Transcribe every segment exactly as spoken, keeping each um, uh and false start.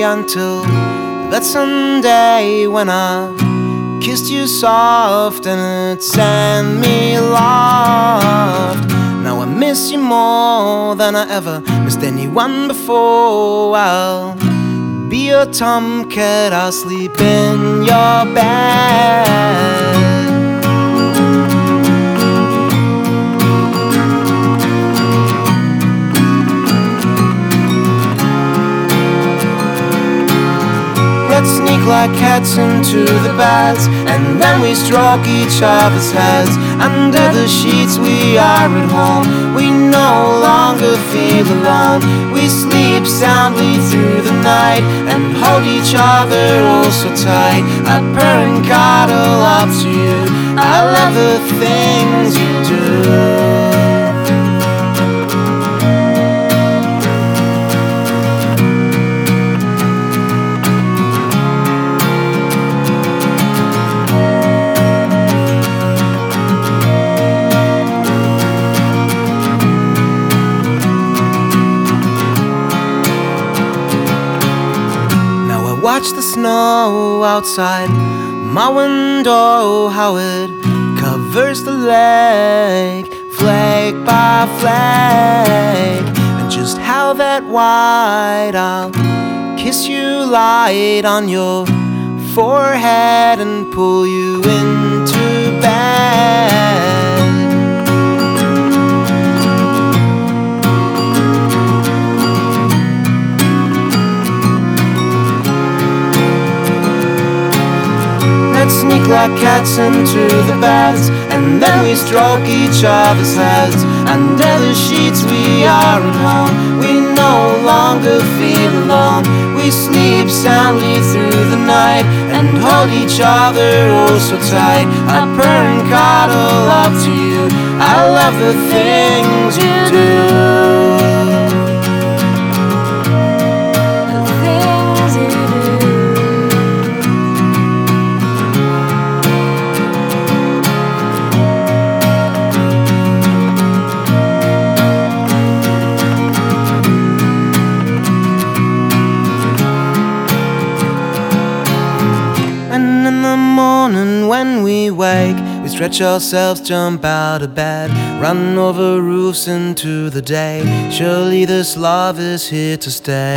until that Sunday when I kissed you soft and it sent me aloft. Now I miss you more than I ever missed anyone before. I'll be your tomcat, I'll sleep in your bed. Let's sneak like cats into the beds, and then we stroke each other's heads. Under the sheets we are at home, we no longer feel alone. We sleep soundly through the night and hold each other oh so tight. I purr and cuddle up to you, I love the things you do. Watch the snow outside my window, how it covers the lake, flake by flake, and just how that white I'll kiss you light on your forehead and pull you into bed. Let's sneak like cats into the beds, and then we stroke each other's heads. Under the sheets we are at home, we no longer feel alone. We sleep soundly through the night and hold each other oh so tight. I purr and cuddle up to you, I love the things you do. Morning when we wake, we stretch ourselves, jump out of bed, run over roofs into the day. Surely this love is here to stay.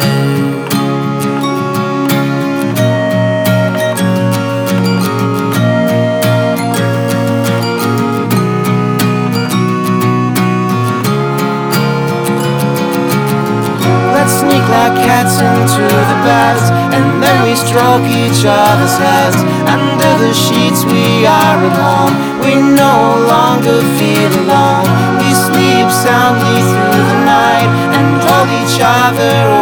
Sneak like cats into the beds, and then we stroke each other's heads. Under the sheets we are at home, we no longer feel alone. We sleep soundly through the night and hold each other